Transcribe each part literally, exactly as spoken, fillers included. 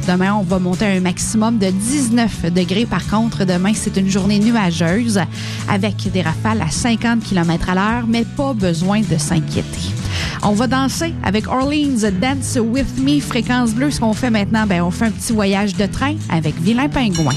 Demain, on va monter à un maximum de dix-neuf degrés. Par contre, demain, c'est une journée nuageuse avec des rafales à cinquante kilomètres à l'heure, mais pas besoin de s'inquiéter. On va danser avec Orleans, Dance With Me, Fréquence Bleue. Ce qu'on fait maintenant, ben, on fait un petit voyage de train avec Vilain Pingouin.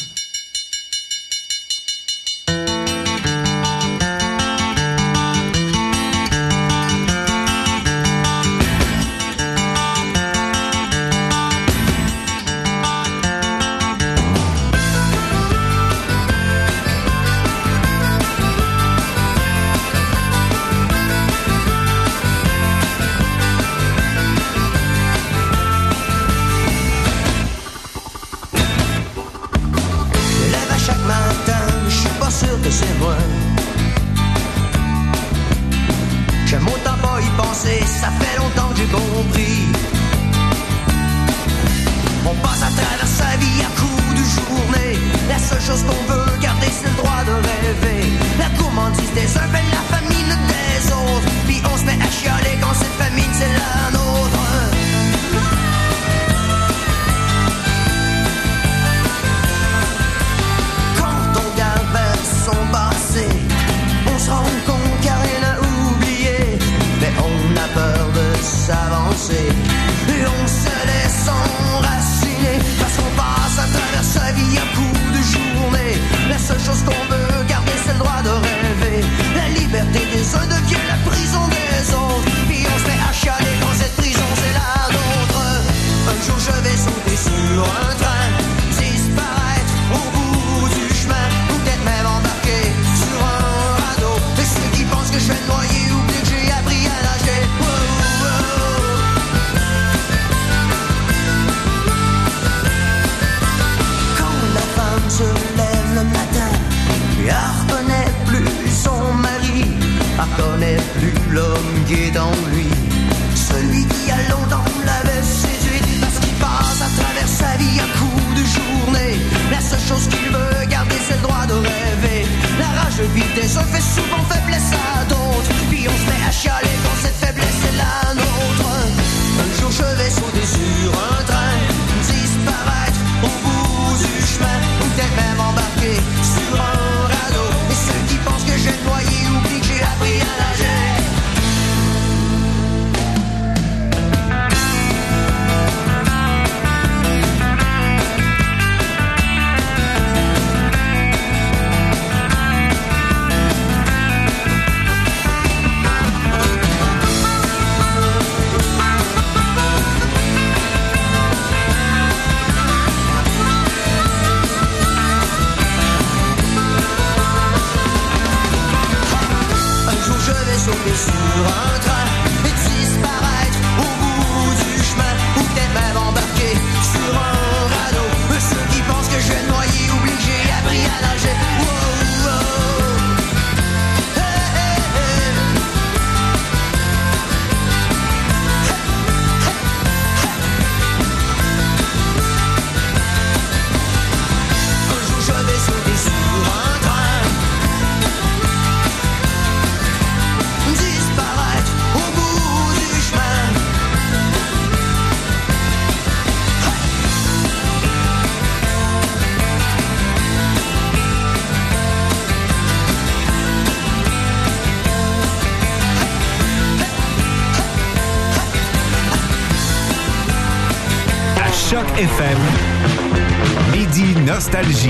F M, Midi Nostalgie.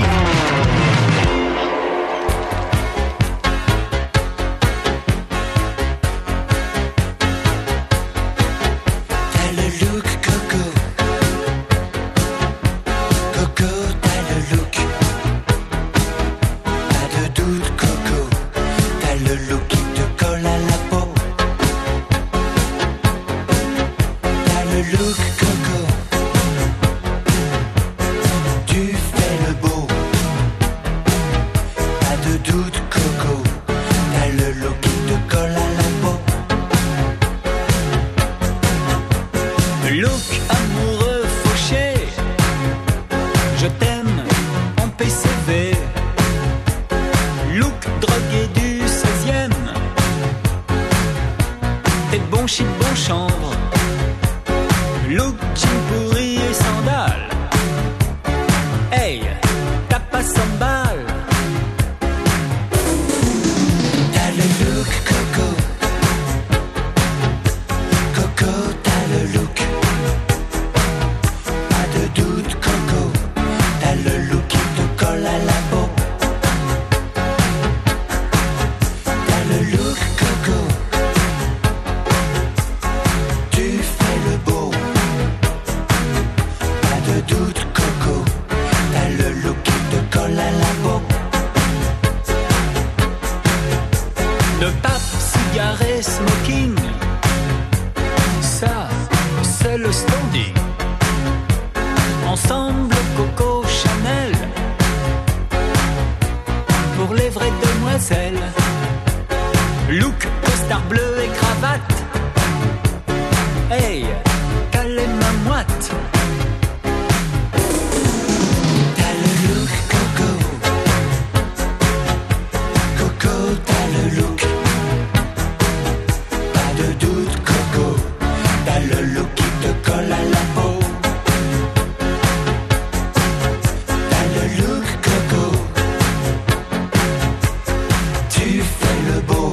Tu fais le beau. de doute, Coco, t'as le look qui te colle à la peau. De pape, cigarette, smoking, ça, c'est le standing. Ensemble, Coco, Chanel, pour les vraies demoiselles. Look, costard bleu et cravate. Hey, calez ma moite. T'as le look, Coco. Coco, t'as le look. Pas de doute, Coco. T'as le look qui te colle à la peau. T'as le look, Coco. Tu fais le beau.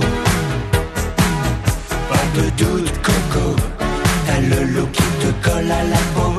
Pas de doute, Coco. T'as le look qui te colle à la peau.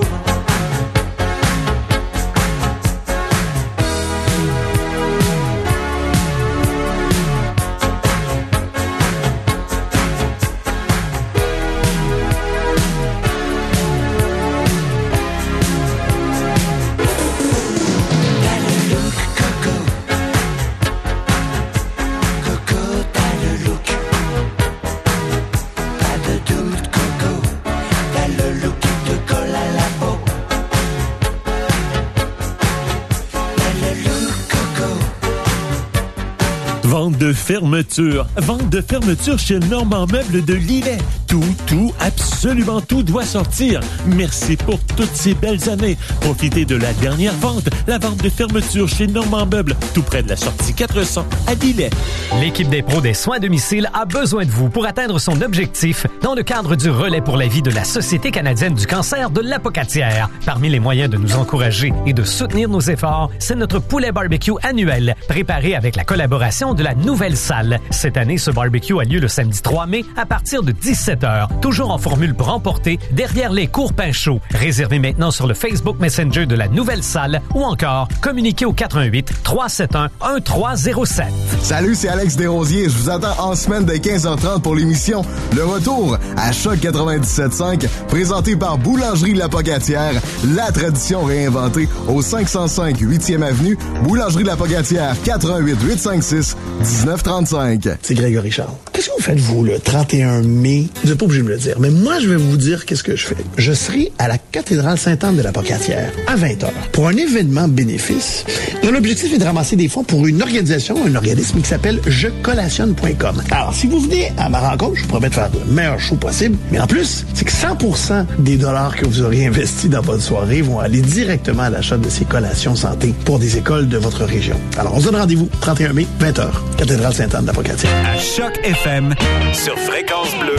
Vente de fermeture. Vente de fermeture chez Normand Meubles de Lillet. Tout, tout, absolument tout doit sortir. Merci pour toutes ces belles années. Profitez de la dernière vente, la vente de fermeture chez Normand Meubles, tout près de la sortie quatre cents à Lillet. L'équipe des pros des soins à domicile a besoin de vous pour atteindre son objectif dans le cadre du relais pour la vie de la Société canadienne du cancer de l'Apocatière. Parmi les moyens de nous encourager et de soutenir nos efforts, c'est notre poulet barbecue annuel, préparé avec la collaboration de la Nouvelle Salle. Cette année, ce barbecue a lieu le samedi trois mai à partir de dix-sept heures, toujours en formule pour emporter derrière les cours pain chauds. Réservez maintenant sur le Facebook Messenger de la Nouvelle Salle ou encore communiquez au quatre un huit, trois sept un, un trois zéro sept. Salut, c'est Alex Desrosiers. Je vous attends en semaine de quinze heures trente pour l'émission Le Retour à Choc quatre-vingt-dix-sept cinq, présenté par Boulangerie L'Apocatière, la tradition réinventée au cinq cent cinq huitième avenue, Boulangerie L'Apocatière, quatre un huit, huit cinq six, dix-neuf trente-cinq. C'est Grégory Charles. Qu'est-ce que vous faites, vous, le trente et un mai? Vous n'êtes pas obligé de me le dire, mais moi, je vais vous dire qu'est-ce que je fais. Je serai à la cathédrale Sainte-Anne de l'Apocatière à vingt heures pour un événement bénéfice dont l'objectif est de ramasser des fonds pour une organisation, un organisme qui s'appelle je collationne point com. Alors, si vous venez à ma rencontre, je vous promets de faire le meilleur show possible, mais en plus, c'est que cent pour cent des dollars que vous aurez investis dans votre soirée vont aller directement à l'achat de ces collations santé pour des écoles de votre région. Alors, on se donne rendez-vous trente et un mai, vingt heures, cathédrale Sainte-Anne de l'Apocatière. À Choc F M, sur Fréquence Bleue,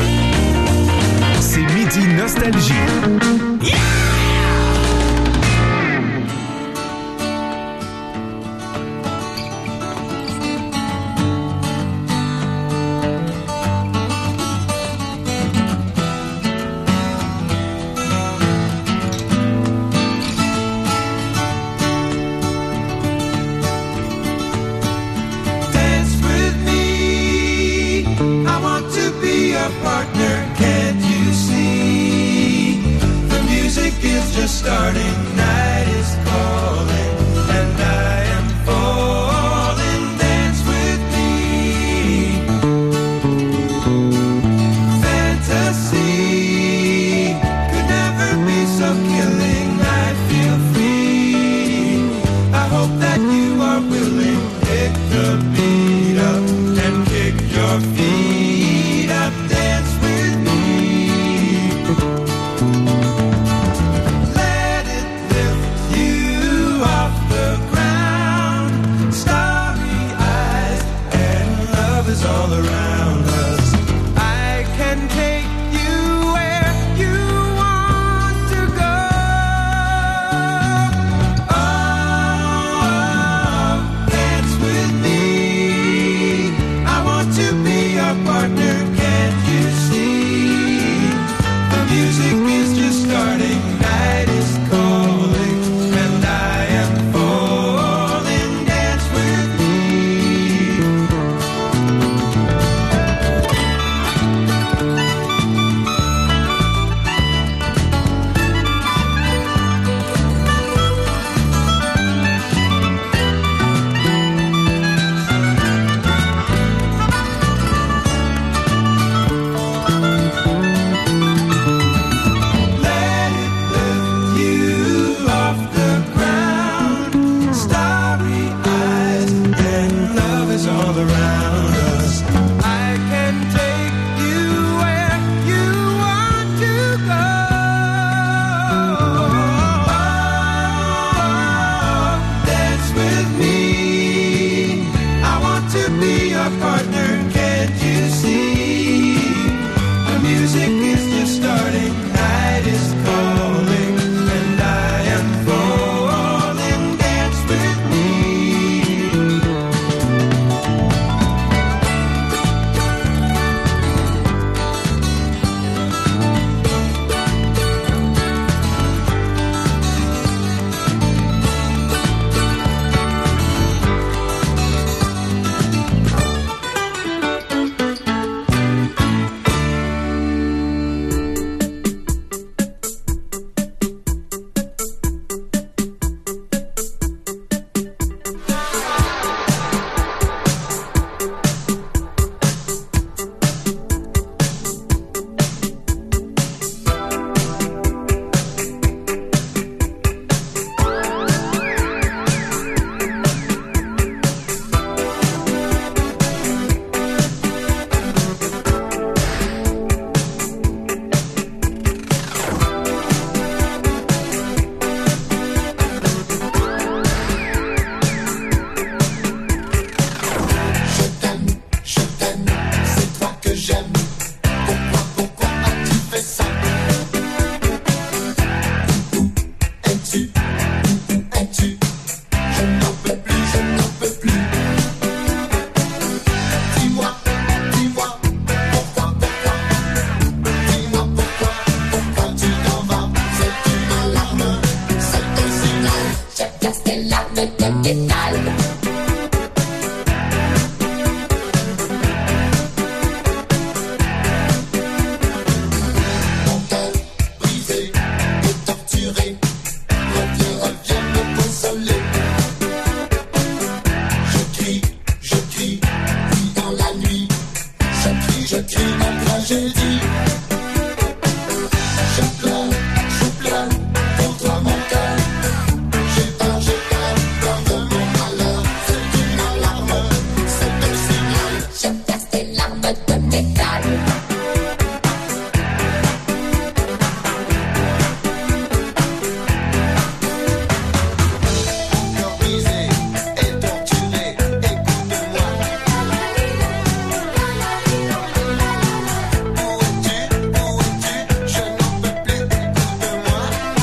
c'est Midi Nostalgie. Yeah! Starting, night is calling, and I am falling. Dance with me. Fantasy could never be so killing. I feel free. I hope that you are willing. Pick the beat up and kick your feet up. Dance with me. de métal. Mon cœur brisé et torturé, reviens, reviens me consoler. Je crie, je crie, oui dans la nuit, je crie, je crie ma tragédie. Je pleure, je pleure, pour toi mon cœur. J'ai peur, j'ai peur, peur de mon malheur. C'est une alarme, c'est un signal. Je verse des larmes de métal. Mon cœur brisé et torturé, écoute-moi. Où es-tu, où es-tu, je n'en peux plus, écoute-moi.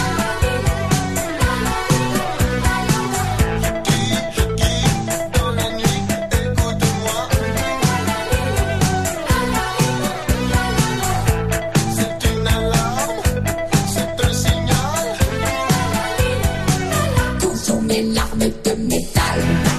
Je crie, je crie, dans la nuit, écoute-moi. C'est une alarme, c'est un signal. Toujours mes larmes de métal.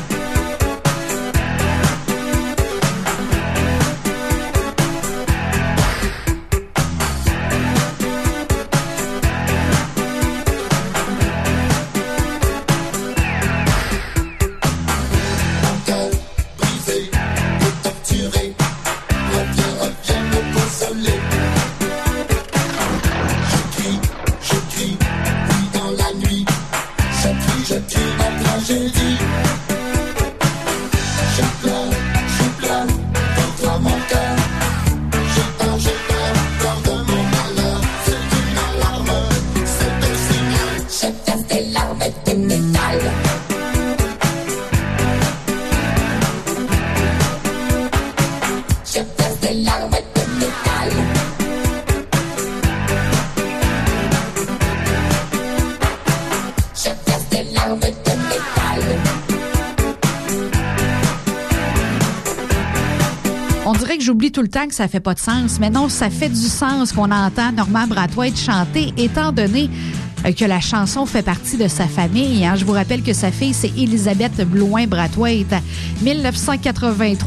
Mon cœur brisé et torturé, reviens, reviens me consoler. Je crie, je crie, oui dans la nuit, je crie, je crie ma tragédie. Je pleure, je pleure, pour toi mon cœur. J'ai peur, j'ai peur, peur de mon malheur. C'est une alarme, c'est un signal. Je verse des larmes de métal. Je verse des larmes de métal. Je verse des larmes de métal. On dirait que j'oublie tout le temps que ça fait pas de sens, mais non, ça fait du sens qu'on entend Normand Brathwaite chanter, étant donné euh, que la chanson fait partie de sa famille. Hein. Je vous rappelle que sa fille, c'est Élisabeth Blouin-Brathwaite. mille neuf cent quatre-vingt-trois